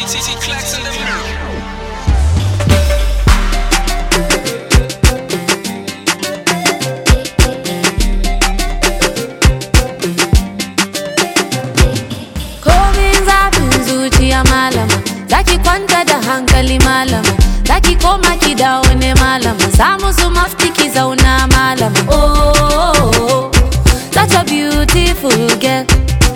TT Clax in the mirror. Malama, zaki kwanta da hankali malama, zaki koma ki dawo ne malama, samu su mafti ki zauna malama. Oh, such a beautiful girl.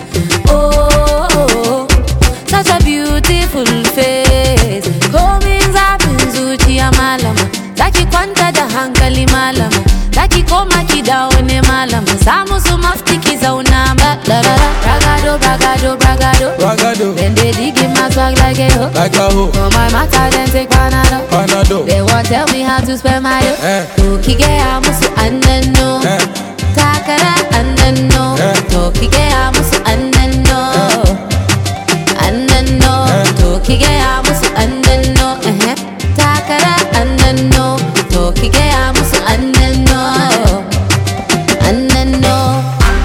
Oh, such a beautiful face. Komin zafin zuciya malama, zaki kwanta da hankali malama, zaki koma ki dawo ne malama, samu su mafti ki zauna malama. Bragado, bragado, bragado, Bragado. Then they dig in my swag like a hoe. Like a hoe. For my matter, then take Panado. Panado. They won't tell me how to spend my dough. Toki ge amusu annano. Takara annano. Toki ge amusu annano. Annano. Toki ge amusu annano. Takara annano. Toki ge amusu annano. Annano.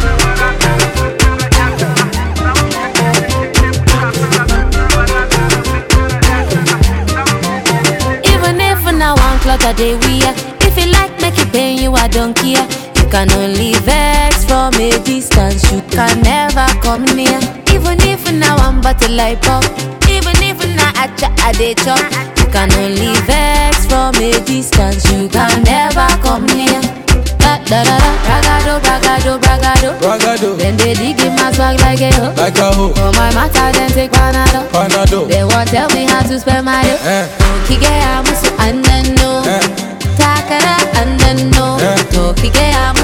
Cloth a day wear. If you like, make it pain you, I don't care. You can only vex from a distance. You can never come near. Even if now I'm but a light pop. Even if now I chat a day chop. You can only vex from a distance. You can never come near. Da da da da. Bragado, bragado, bragado. Bragado. Then they dig in my swag like a hoe. Like a hoe. For my matter, then take Panado. Panado. They won't tell me how to spend my dough. Toki ge amusu annano. Takara annano. Toki ge amusu